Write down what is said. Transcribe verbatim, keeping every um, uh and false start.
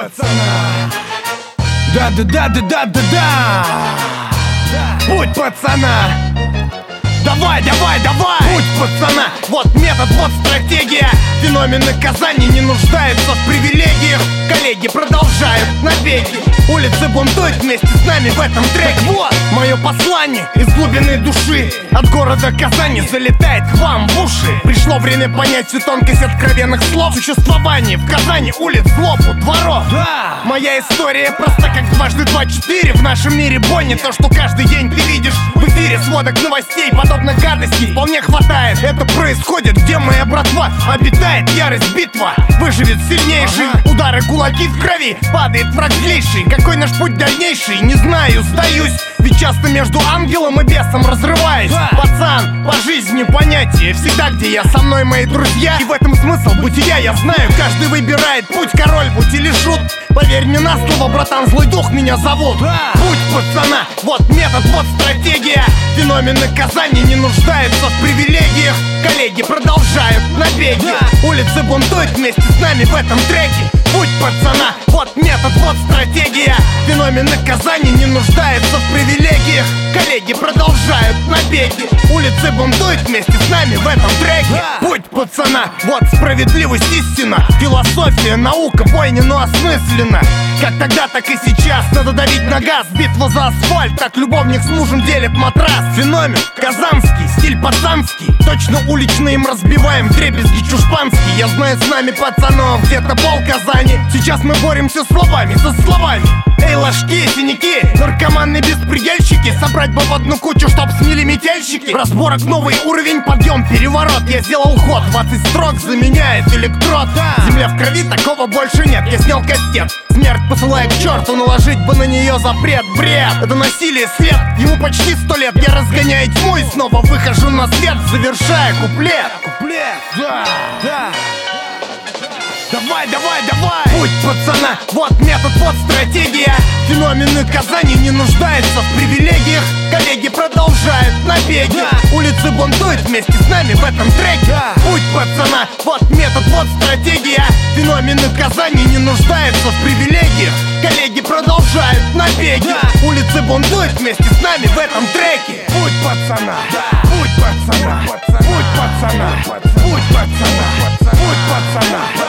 пацана. Да-да-да-да-да-да-да. Путь пацана. Давай, давай, давай! Путь пацана, вот метод, вот стратегия. Феномены Казани не нуждаются в привилегиях. Коллеги продолжают набеги. Улицы бунтуют вместе с нами в этом треке. Вот мое послание из глубины души. От города Казани залетает к вам в уши. Пришло время понять всю тонкость откровенных слов. Существование в Казани улиц, злобу, дворов. Да. Моя история проста как дважды два четыре. В нашем мире бойни то, что каждый день ты видишь в эфире сводок новостей. Подобно гадости вполне хватает. Это происходит, где моя братва обитает. Ярость, битва, выживет сильнейший. Ага. Удары, кулаки в крови, падает враг злейший. Какой наш путь дальнейший, не знаю, сдаюсь. Ведь часто между ангелом и бесом разрываюсь. Да. Пацан, по жизни понятие. Всегда, где я, со мной мои друзья. И в этом смысл бытия, я знаю. Каждый выбирает путь, король будь или шут. Поверь мне на слово, братан, злой дух меня зовут. Да. Путь пацана, вот метод, вот стратегия. Феномены Казани не нуждаются в привилегиях. Коллеги продолжают набеги. Да. Улицы бунтуют вместе с нами в этом треке. Путь пацана, вот метод, вот стратегия. Феномены Казани не нуждаются в привилегиях. Коллеги продолжают набеги. Улицы бунтуют вместе с нами в этом треке. Путь пацана, вот справедливость, истина. Философия, наука, бойня, но осмысленно. Как тогда, так и сейчас надо давить на газ. Битва за асфальт, так любовник с мужем делит матрас. Феномен казанский, стиль пацанский. Точно уличный им разбиваем дребезги чушпанский. Я знаю, с нами пацанов где-то пол Казани. Сейчас мы боремся словами, со словами. Эй, ложки, синяки, наркоманы, беспредельщики. Собрать бы в одну кучу, чтоб смели метельщики. Разборок новый уровень, подъем, переворот. Я сделал ход, двадцать строк заменяет электрод. Земля в крови, такого больше нет. Я снял кастет, смерть посылает к черту. Наложить бы на нее запрет, бред. Это насилие, след, ему почти сто лет. Я разгоняю тьму и снова выхожу на свет, завершая куплет. Куплет, да, да. Давай, давай, давай! Путь пацана, вот метод, вот стратегия. Феномены Казани не нуждаются в привилегиях. Коллеги продолжают набеги. Да. Улицы бунтуют вместе с нами в этом треке. Да. Путь пацана, вот метод, вот стратегия. Феномены Казани не нуждаются в привилегиях. Коллеги продолжают набеги. Да. Улицы бунтуют вместе с нами в этом треке. Путь пацана, да. Путь пацана, путь пацана, путь пацана, путь пацана, путь пацана.